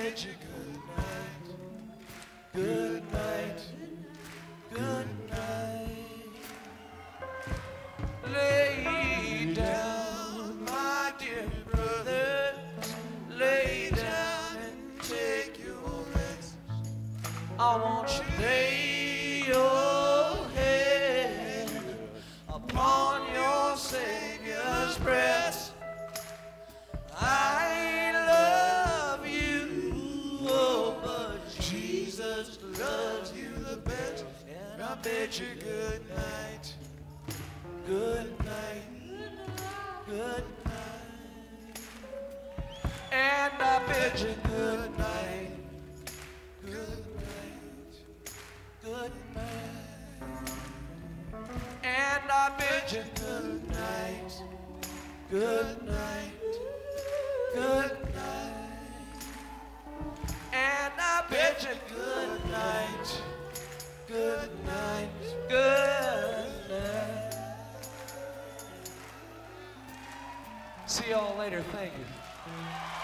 bid you good night, good night, good night. Lay down, my dear brother, lay down and take your rest. I want you to lay your head upon your Savior's breast. I love you, oh, but Jesus loves you the best. And I bid you good night, good night, good night. And I bid you good night, good night, good night. And I bid you good night, good night, good night. And I bid you good night, good night, good night. See y'all later. Thank you.